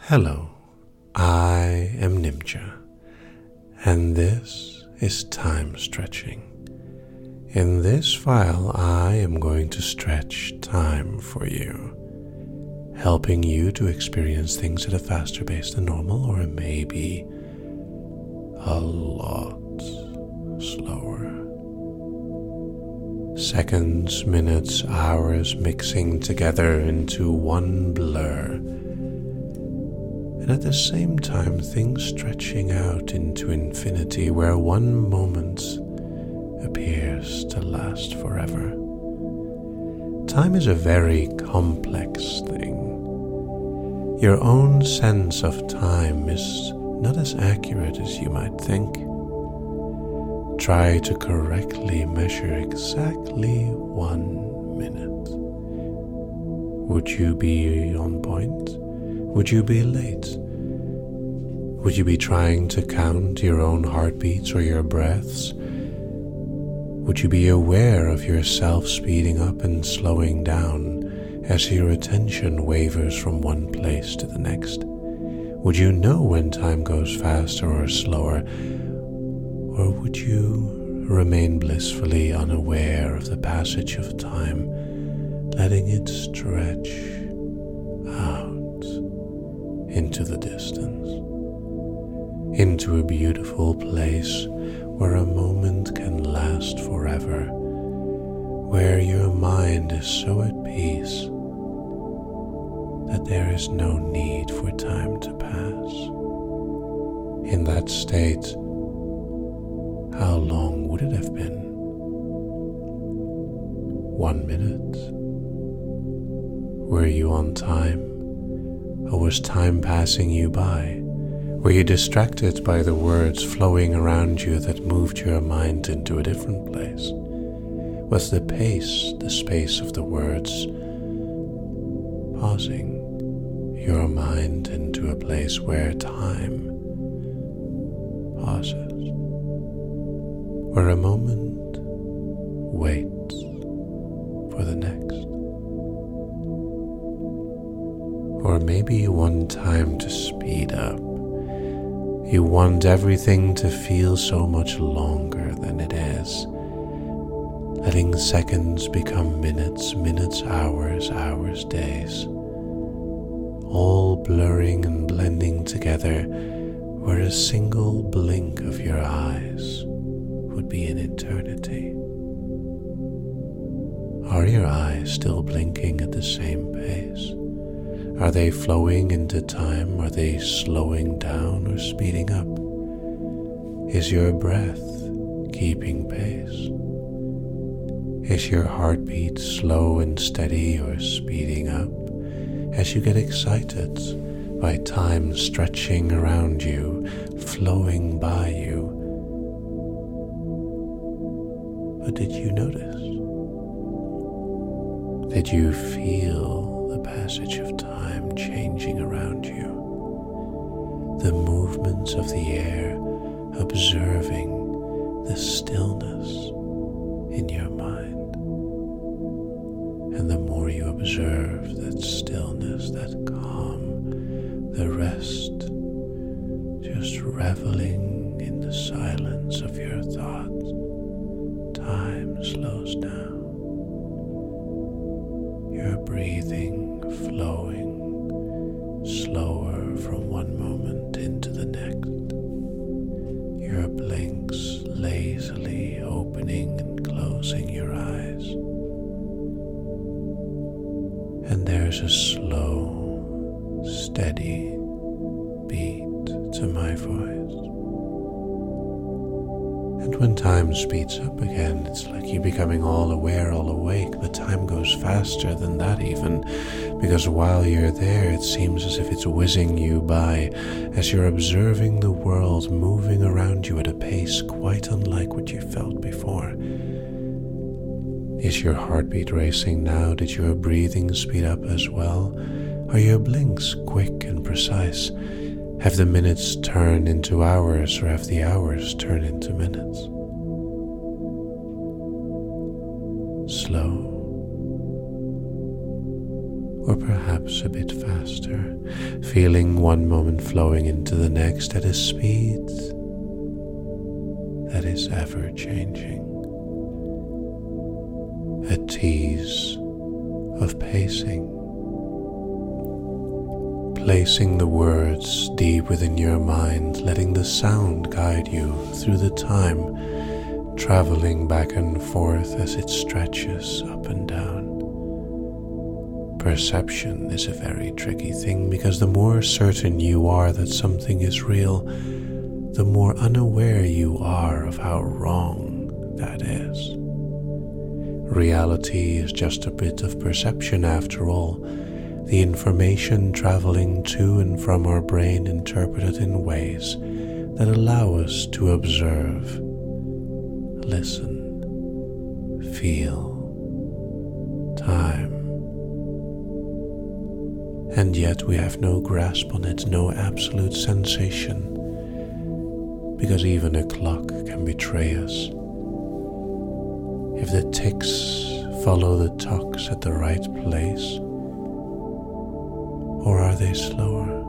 Hello, I am Nimcha, and this is Time Stretching. In this file, I am going to stretch time for you, helping you to experience things at a faster pace than normal, or maybe a lot slower. Seconds, minutes, hours mixing together into one blur. And at the same time, things stretching out into infinity, where one moment appears to last forever. Time is a very complex thing. Your own sense of time is not as accurate as you might think. Try to correctly measure exactly 1 minute. Would you be on point? Would you be late? Would you be trying to count your own heartbeats or your breaths? Would you be aware of yourself speeding up and slowing down as your attention wavers from one place to the next? Would you know when time goes faster or slower? Or would you remain blissfully unaware of the passage of time, letting it stretch out into the distance, into a beautiful place where a moment can last forever, where your mind is so at peace that there is no need for time to pass? In that state, how long would it have been? 1 minute? Were you on time? Or was time passing you by? Were you distracted by the words flowing around you that moved your mind into a different place? Was the pace, the space of the words, pausing your mind into a place where time pauses? Where a moment waits for the next? Or maybe you want time to speed up. You want everything to feel so much longer than it is, letting seconds become minutes, minutes hours, hours days, all blurring and blending together where a single blink of your eyes would be an eternity. Are your eyes still blinking at the same pace? Are they flowing into time? Are they slowing down or speeding up? Is your breath keeping pace? Is your heartbeat slow and steady or speeding up as you get excited by time stretching around you, flowing by you? But did you notice? Did you feel the passage of time changing around you? The movements of the air, observing the stillness in your mind. And the more you observe that stillness, that calm, the rest, just reveling in the silence of your thoughts, time slows down. Your breathing flowing slower from one moment into the next. Your blinks lazily opening and closing your eyes. And there's a slow, steady beat to my voice. And when time speeds up again, it's like you becoming all aware, all awake, but time goes faster than that even, because while you're there, it seems as if it's whizzing you by as you're observing the world moving around you at a pace quite unlike what you felt before. Is your heartbeat racing now? Did your breathing speed up as well? Are your blinks quick and precise? Have the minutes turned into hours, or have the hours turned into minutes? Slow, or perhaps perhaps a bit faster, feeling one moment flowing into the next at a speed that is ever changing. A tease of pacing, placing the words deep within your mind, letting the sound guide you through the time, traveling back and forth as it stretches up and down. Perception is a very tricky thing because the more certain you are that something is real, the more unaware you are of how wrong that is. Reality is just a bit of perception after all, the information traveling to and from our brain interpreted in ways that allow us to observe, listen, feel time. And yet we have no grasp on it, no absolute sensation, because even a clock can betray us. If the ticks follow the tocks at the right place, or are they slower?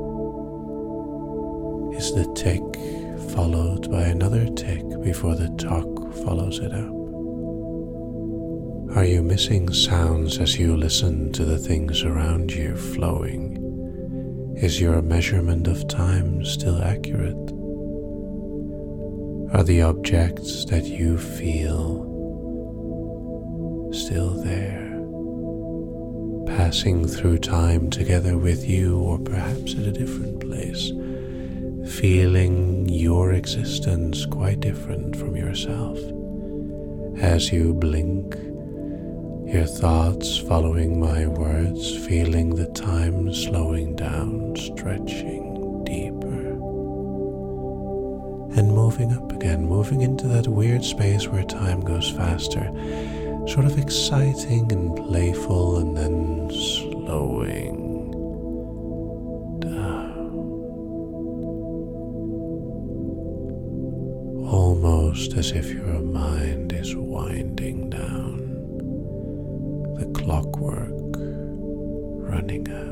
Is the tick followed by another tick before the tock follows it up? Are you missing sounds as you listen to the things around you flowing? Is your measurement of time still accurate? Are the objects that you feel still there, passing through time together with you, or perhaps at a different place, feeling your existence quite different from yourself? As you blink, your thoughts following my words, feeling the time slowing down, stretching deeper, and moving up again, moving into that weird space where time goes faster, sort of exciting and playful, and then slowing down, almost as if your mind is winding down, the clockwork running out.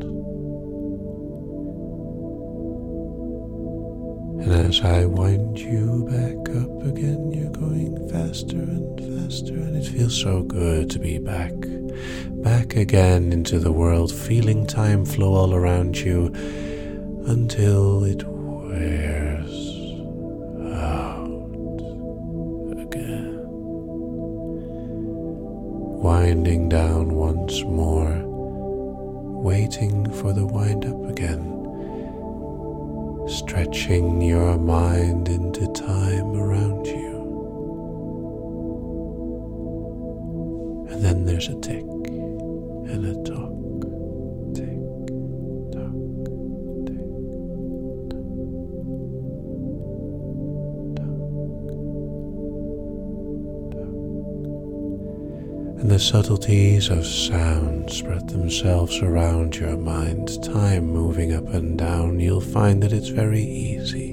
And as I wind you back up again, you're going faster and faster, and it feels so good to be back again into the world, feeling time flow all around you until it wears out again. Winding down once more, waiting for the wind up again. Stretching your mind into time around you. And then there's a tick and a tock. Tick, tock, tick, tock, tock, tock. And the subtleties of sound spread themselves around your mind, time moving up and down. You'll find that it's very easy.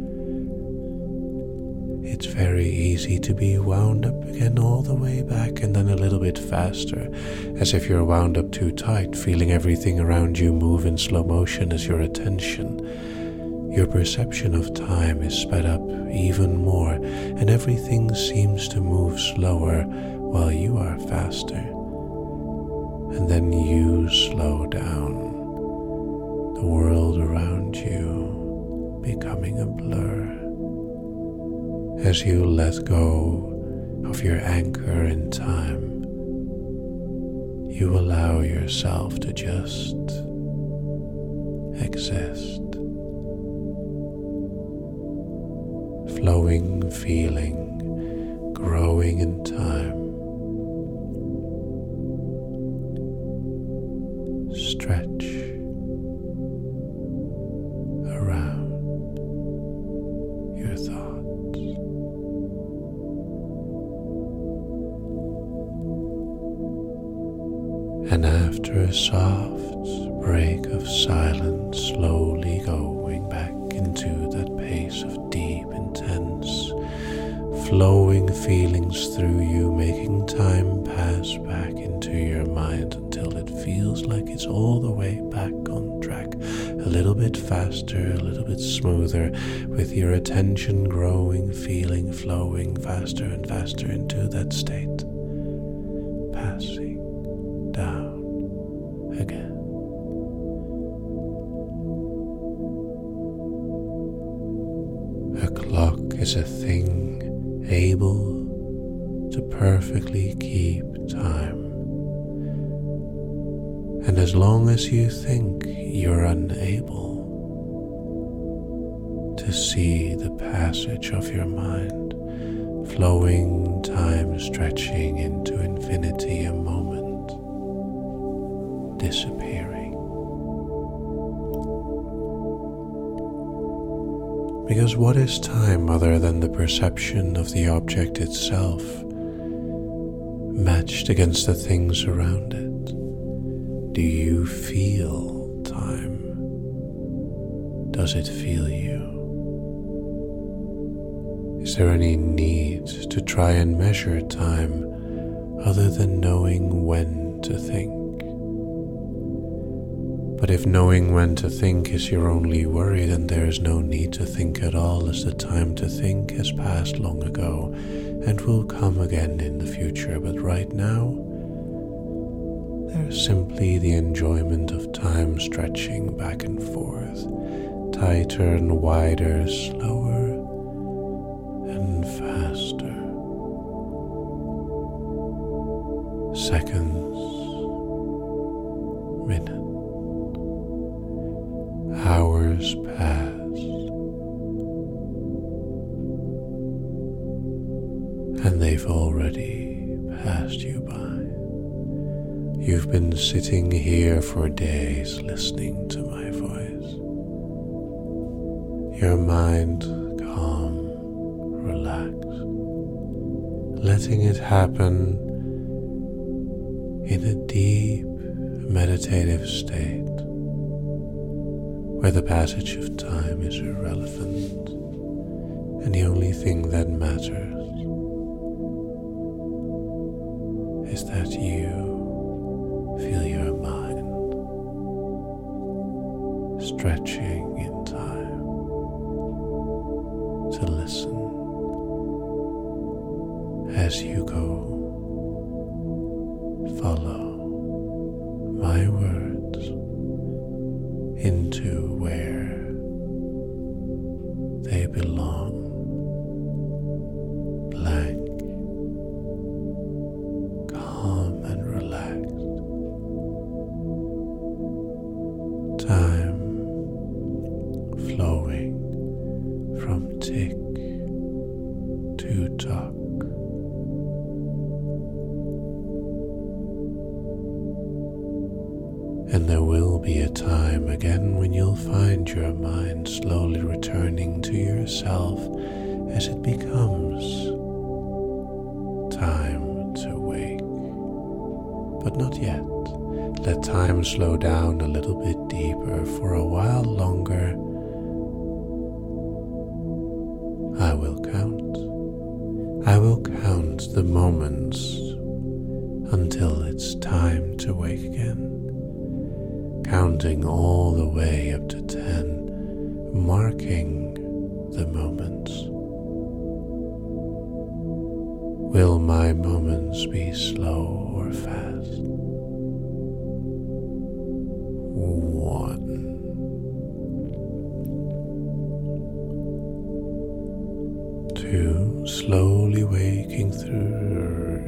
It's very easy to be wound up again all the way back, and then a little bit faster, as if you're wound up too tight, feeling everything around you move in slow motion as your attention. Your perception of time is sped up even more, and everything seems to move slower while you are faster. And then you slow down, the world around you becoming a blur. As you let go of your anchor in time, you allow yourself to just exist. Flowing, feeling, growing in time. Stretch around your thoughts. And after a soft break of silence, slowly going back into that pace of deep, intense, flowing feelings through you, making time pass back into your mind until it feels like it's all a little bit faster, a little bit smoother, with your attention growing, feeling, flowing faster and faster into that state, passing down again. A clock is a thing able to perfectly keep time. And as long as you think you're unable to see the passage of your mind, flowing time stretching into infinity, a moment disappearing. Because what is time other than the perception of the object itself, matched against the things around it? Do you feel time? Does it feel you? Is there any need to try and measure time other than knowing when to think? But if knowing when to think is your only worry, then there is no need to think at all, as the time to think has passed long ago and will come again in the future. But right now, there's simply the enjoyment of time stretching back and forth, tighter and wider, slower and faster. Seconds, minutes, hours pass, and they've already passed you by. You've been sitting here for days listening to my voice. Your mind calm, relaxed, letting it happen in a deep meditative state where the passage of time is irrelevant and the only thing that matters is that you feel your mind stretching in time to listen as you go. Follow my words into where they belong. Blank, calm and relaxed. Time flowing from tick to tock. And there will be a time again when you'll find your mind slowly returning to yourself as it becomes time to wake. But not yet. Let time slow down a little bit deeper for a while longer. I will count. I will count the moments until it's time to wake again. Counting all the way up to 10, marking the moments. Will my moments be slow or fast? 1, 2, slowly waking through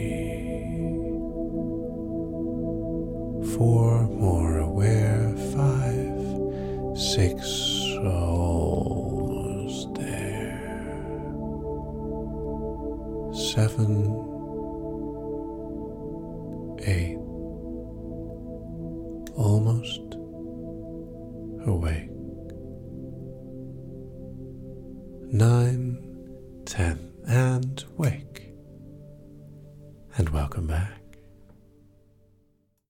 3, 4, more aware, 5, 6, almost there, 7, 8, almost awake, 9, 10,